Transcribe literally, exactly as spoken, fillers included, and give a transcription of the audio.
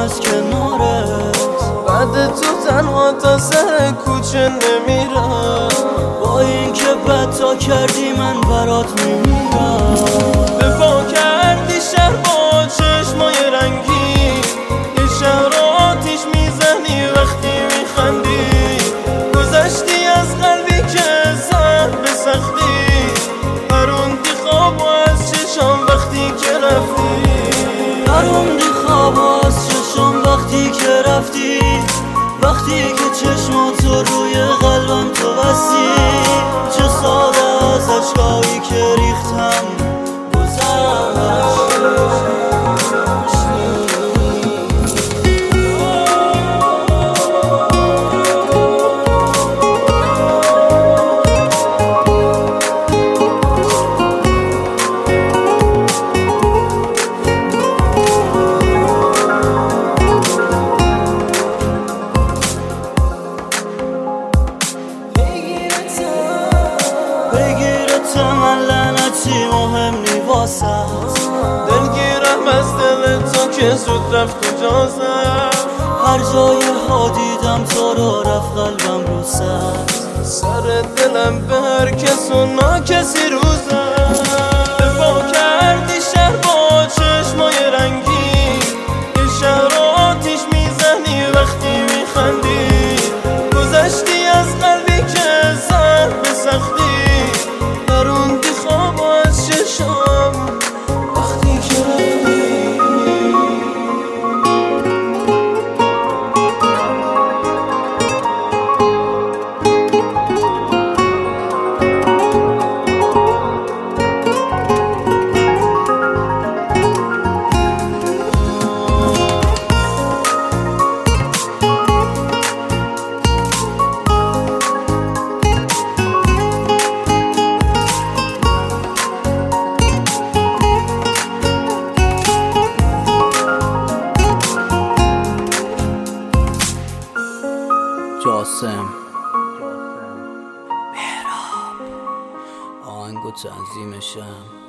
از کنارت، بعد تو تنها تا سر کوچه نمیرم. با این که بد کردی من برات میمیرم. دفاع کردی شهر با چشمای رنگی، یه شهر آتیش میزنی وقتی میخندی. گذشتی از قلبی که زد به سختی، پروندی خواب و از چشام وقتی که رفتی. پروندی خواب و از چشم وقتی که رفتی، وقتی که چشماتو روی قلبم تو بستی. چه ساده از اشکایی که ریختم گذشت. من لعنتی مهم نی واسه دلگیرم از دل تو که زود رفت و جا زد. هر جای ها دیدم تو رو رفت قلبم رو سر. سر دلم به هر کس و نا کسی رو زد. دفاع کردی شهر با چشمای رنگی، یه شهر آتیش میزنی وقتی میخندی. گذشتی از قلبی که زد به سختی، پروندی خواب از چشم وقتی که رفتی. جاسم مهراب آهنگو تنظیمشم